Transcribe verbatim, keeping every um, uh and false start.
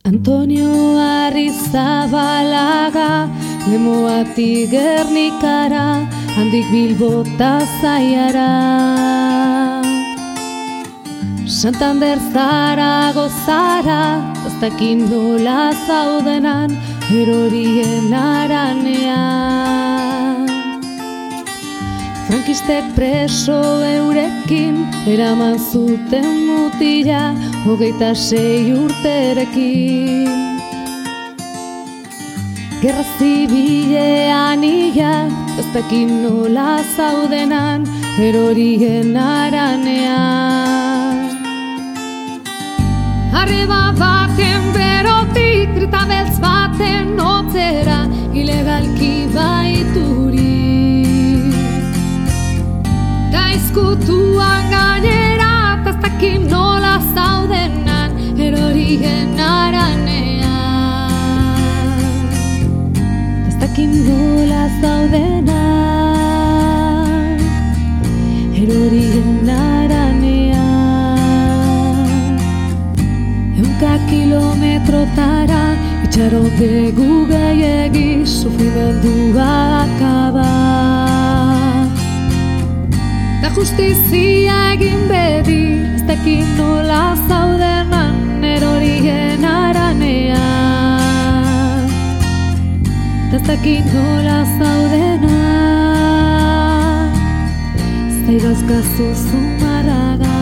Antonio Arrizabalaga, Lemoatik Gernikara, handik Bilbota Zaiara. Santander Zaragozara, ez dakit nola zaudenan, erorien aranean. Frankistek preso eurekin, eraman zuten mutila, hogeita sei urterekin. Gerra zibilean ia, ez dakit nola zaudenan, erorien aranean. Arreba baten berotik, grita beltz baten otzera, ilegalki baituri. Gaizkutuan gainera, ez dakit nola zaudenan, erorien aranean. Ez dakit nola zaudenan, erorien aranean. Eunka kilometrotara, itxaron dugu gehiegi, sufrimendua akaba. Da justizia egin bedi, ez dakit nola zaudenan, erorien aranean. Ez dakit nola zaudenan, ez da idazkazu zumarraga.